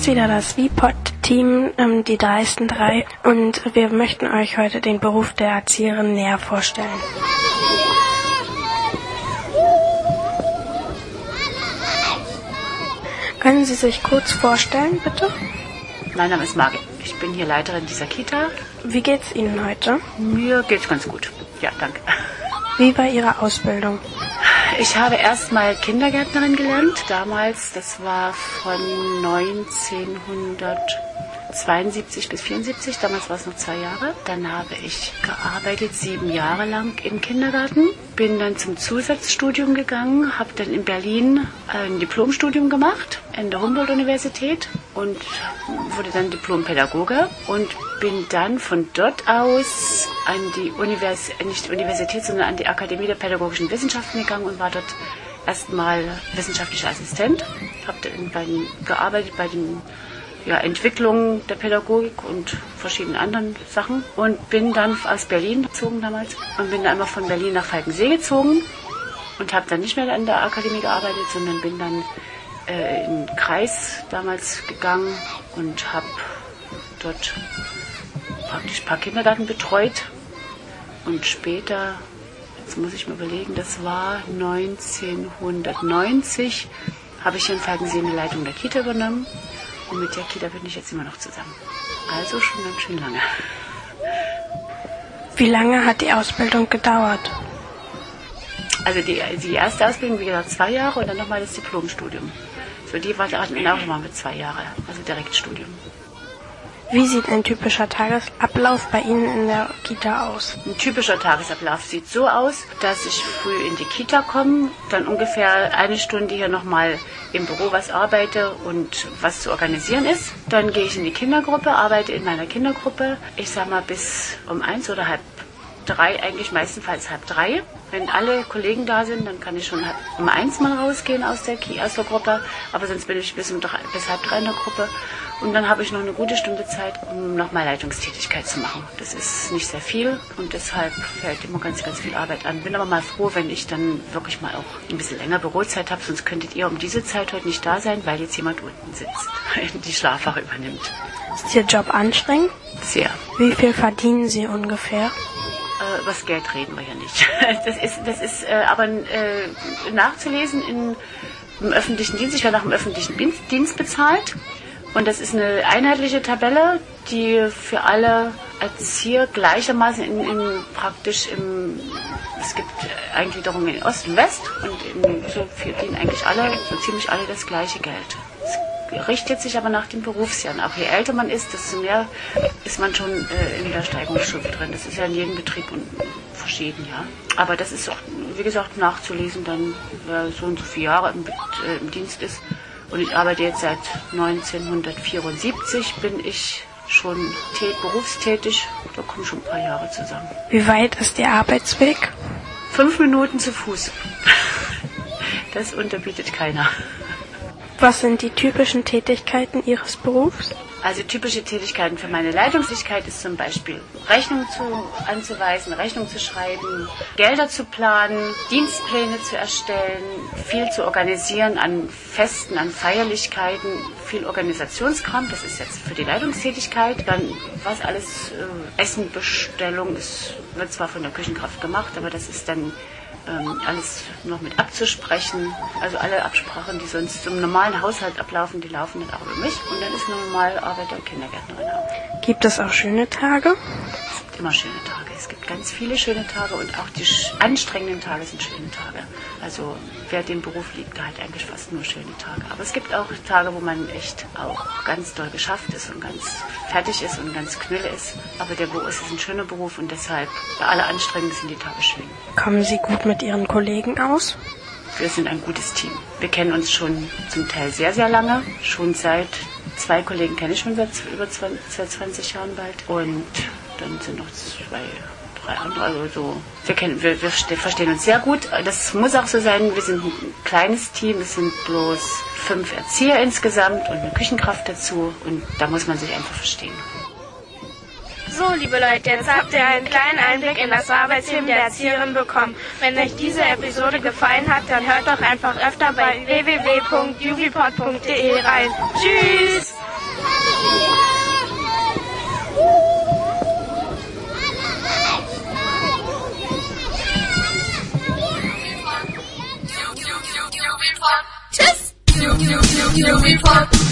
ist wieder das VPOD-Team, die dreisten drei, und wir möchten euch heute den Beruf der Erzieherin näher vorstellen. Können Sie sich kurz vorstellen, bitte? Mein Name ist Margit. Ich bin hier Leiterin dieser Kita. Wie geht's Ihnen heute? Mir geht's ganz gut. Ja, danke. Wie war Ihre Ausbildung? Ich habe erst mal Kindergärtnerin gelernt. Damals, das war von 1972 bis 1974. Damals war es noch 2 Jahre. Dann habe ich gearbeitet 7 Jahre lang im Kindergarten. Bin dann zum Zusatzstudium gegangen, habe dann in Berlin ein Diplomstudium gemacht in der Humboldt-Universität und wurde dann Diplompädagoge und bin dann von dort aus an die nicht die Universität, sondern an die Akademie der Pädagogischen Wissenschaften gegangen und war dort erstmal wissenschaftlicher Assistent. Habe dann gearbeitet bei den Entwicklung der Pädagogik und verschiedenen anderen Sachen und bin dann aus Berlin gezogen damals und bin dann einmal von Berlin nach Falkensee gezogen und habe dann nicht mehr an der Akademie gearbeitet, sondern bin dann in den Kreis damals gegangen und habe dort praktisch ein paar Kindergärten betreut und später, jetzt muss ich mir überlegen, das war 1990, habe ich in Falkensee eine Leitung der Kita übernommen. Und mit der Kita bin ich jetzt immer noch zusammen. Also schon ganz schön lange. Wie lange hat die Ausbildung gedauert? Also die erste Ausbildung, wie gesagt, 2 Jahre und dann nochmal das Diplomstudium. So, die war auch nochmal mit 2 Jahren, also Direktstudium. Wie sieht ein typischer Tagesablauf bei Ihnen in der Kita aus? Ein typischer Tagesablauf sieht so aus, dass ich früh in die Kita komme, dann ungefähr 1 Stunde hier nochmal im Büro was arbeite und was zu organisieren ist. Dann gehe ich in die Kindergruppe, arbeite in meiner Kindergruppe, ich sag mal bis um 1 oder 2:30, eigentlich meistenfalls 2:30. Wenn alle Kollegen da sind, dann kann ich schon um 1 mal rausgehen aus der Gruppe, aber sonst bin ich bis 2:30 in der Gruppe. Und dann habe ich noch eine gute Stunde Zeit, um nochmal Leitungstätigkeit zu machen. Das ist nicht sehr viel und deshalb fällt immer ganz, ganz viel Arbeit an. Bin aber mal froh, wenn ich dann wirklich mal auch ein bisschen länger Bürozeit habe, sonst könntet ihr um diese Zeit heute nicht da sein, weil jetzt jemand unten sitzt, die Schlafwache übernimmt. Ist Ihr Job anstrengend? Sehr. Wie viel verdienen Sie ungefähr? Über das Geld reden wir ja nicht. Das ist aber nachzulesen im öffentlichen Dienst. Ich werde nach dem öffentlichen Dienst bezahlt. Und das ist eine einheitliche Tabelle, die für alle Erzieher gleichermaßen es gibt Eingliederungen in Ost und West und so verdienen eigentlich alle, so ziemlich alle das gleiche Geld. Es richtet sich aber nach den Berufsjahren. Auch je älter man ist, desto mehr ist man schon in der Steigungsstufe drin. Das ist ja in jedem Betrieb verschieden, ja. Aber das ist auch, wie gesagt, nachzulesen, dann wer so und so viele Jahre im Dienst ist. Und ich arbeite jetzt seit 1974, bin ich schon berufstätig. Da kommen schon ein paar Jahre zusammen. Wie weit ist Ihr Arbeitsweg? 5 Minuten zu Fuß. Das unterbietet keiner. Was sind die typischen Tätigkeiten Ihres Berufs? Also typische Tätigkeiten für meine Leitungstätigkeit ist zum Beispiel Rechnungen anzuweisen, Rechnungen zu schreiben, Gelder zu planen, Dienstpläne zu erstellen, viel zu organisieren an Festen, an Feierlichkeiten, viel Organisationskram, das ist jetzt für die Leitungstätigkeit. Dann was alles, Essenbestellung, wird zwar von der Küchenkraft gemacht, aber das ist dann alles noch mit abzusprechen. Also alle Absprachen, die sonst im normalen Haushalt ablaufen, die laufen dann auch über mich. Und dann ist eine normale Arbeit der Kindergärtnerin auch. Gibt es auch schöne Tage? Es gibt immer schöne Tage. Es gibt ganz viele schöne Tage und auch die anstrengenden Tage sind schöne Tage. Also wer den Beruf liebt, der hat eigentlich fast nur schöne Tage. Aber es gibt auch Tage, wo man echt auch ganz doll geschafft ist und ganz fertig ist und ganz knülle ist. Aber der Beruf ist ein schöner Beruf und deshalb bei aller Anstrengung sind die Tage schön. Kommen Sie gut mit Ihren Kollegen aus? Wir sind ein gutes Team. Wir kennen uns schon zum Teil sehr, sehr lange. Schon 2 Kollegen kenne ich schon seit 20 Jahren bald. Und dann sind noch 2, 3 andere. Also so. Wir verstehen uns sehr gut. Das muss auch so sein. Wir sind ein kleines Team. Es sind bloß 5 Erzieher insgesamt und eine Küchenkraft dazu. Und da muss man sich einfach verstehen. So, liebe Leute, jetzt habt ihr einen kleinen Einblick in das Arbeitsleben der Erzieherin bekommen. Wenn euch diese Episode gefallen hat, dann hört doch einfach öfter bei www.juvipod.de rein. Tschüss! New Report.